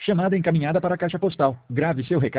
Chamada encaminhada para a caixa postal. Grave seu recado.